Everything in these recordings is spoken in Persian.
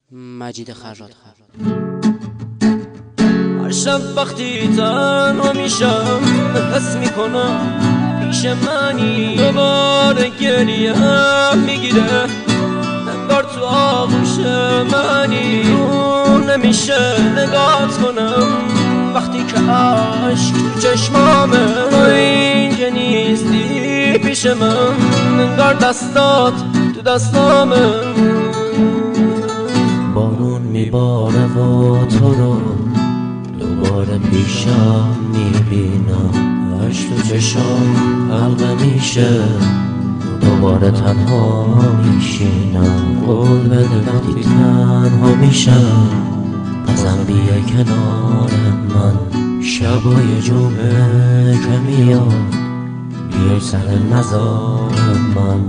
مجید خراط. هر شب وقتی تنها میشم حس میکنم پیش منی، دوباره گریه هم میگیره انگار تو آغوش منی. رو نمیشه نگات کنم وقتی که عشق تو چشمامه. تو اینجا نیستی پیش من، انگار دستات تو دستامه. بارون میباره و تو رو دوباره پیشم میبینم. عشق تو چشام حلقه میشه، دوباره تنها میشینم. قول بده وقتی تنها میشم بازم بیا کنار من. شبای جمعه که میاد بیای سر مزار من.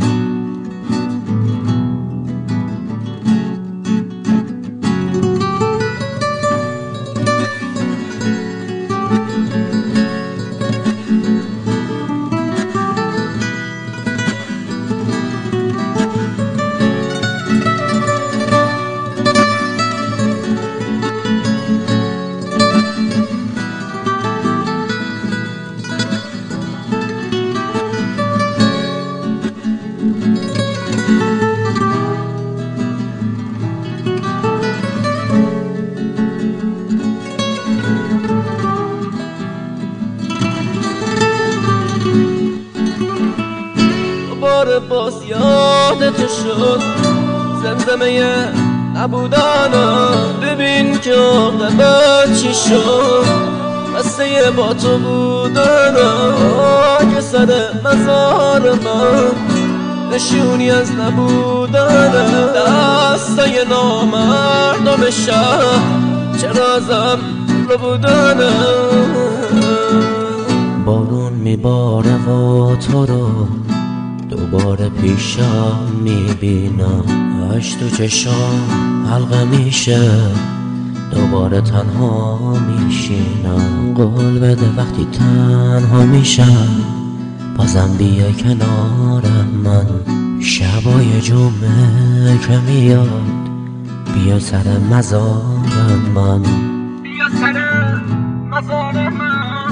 دوباره باز یادت شد زمزمه نبودنم. ببین که عاقبت چی شد، قصه با تو بودنم. که سر مزار من نشونی از نبودنم. دستای نامردم شهر چرا ازم رو بودنم. بارون میباره و تو رو دوباره پیشم میبینم. عشق تو چشام حلقه میشه، دوباره تنها میشینم. قول بده وقتی تنها میشم بازم بیا کنار من. شبای جمعه که میاد بیا سر مزار من. بیا سر مزار من.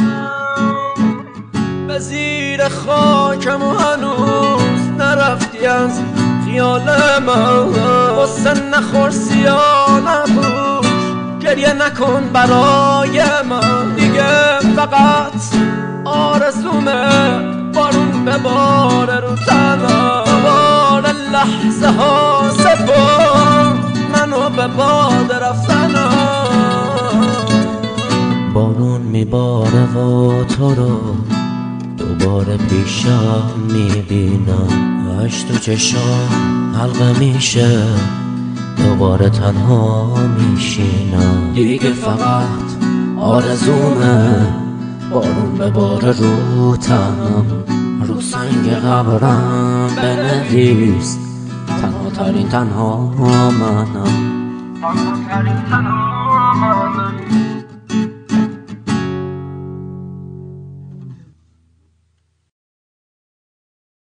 به زیر خاکم و هنوز نرفتی از خیال من. غصه نخور سیاه نپوش، گریه نکن برای من. دیگه فقط آرزومه بارون بباره رو تنم. بار لحظه ها سپار منو به باد رفتنم. بارون میباره و تو رو دوباره پیشم میبینم. عشق تو چشام حلقه میشه، دوباره تنها میشینم. دیگه فقط آرزومه بارون بباره رو تنم. رو سنگ قبرم بنویس تنها ترین تنها منم. تنها ترین تنها منم.